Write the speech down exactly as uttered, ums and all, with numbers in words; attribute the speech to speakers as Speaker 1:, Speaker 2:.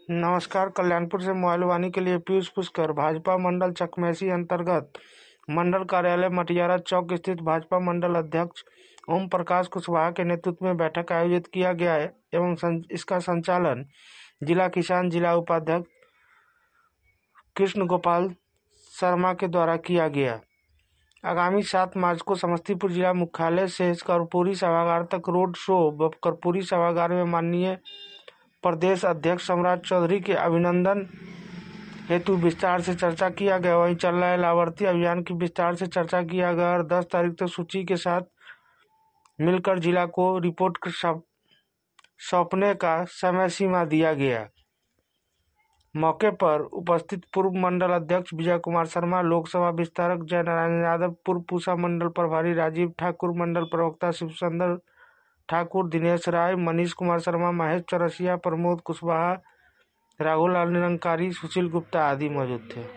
Speaker 1: नमस्कार। कल्याणपुर से मोबाइल वाणी के लिए पीयूष पुष्कर। भाजपा मंडल चकमेसी अंतर्गत मंडल कार्यालय मटियारा चौक स्थित भाजपा मंडल अध्यक्ष ओम प्रकाश कुशवाहा के नेतृत्व में बैठक आयोजित किया गया है एवं सं, इसका संचालन जिला किसान जिला उपाध्यक्ष कृष्ण गोपाल शर्मा के द्वारा किया गया। आगामी सात मार्च को समस्तीपुर जिला मुख्यालय से कर्पूरी सभागार तक रोड शो व कर्पूरी सभागार में माननीय प्रदेश अध्यक्ष सम्राट चौधरी के अभिनंदन हेतु विस्तार से चर्चा किया गया। वहीं चल रहे लाभार्थी अभियान की विस्तार से चर्चा किया गया और दस तारीख तक सूची के साथ मिलकर जिला को रिपोर्ट सौंपने का समय सीमा दिया गया। मौके पर उपस्थित पूर्व मंडल अध्यक्ष विजय कुमार शर्मा, लोकसभा विस्तारक जय नारायण यादव, पूर्व पूसा मंडल प्रभारी राजीव ठाकुर, मंडल प्रवक्ता शिव सुंदर ठाकुर, दिनेश राय, मनीष कुमार शर्मा, महेश चौरसिया, प्रमोद कुशवाहा, राघुलाल निरंकारी, सुशील गुप्ता आदि मौजूद थे।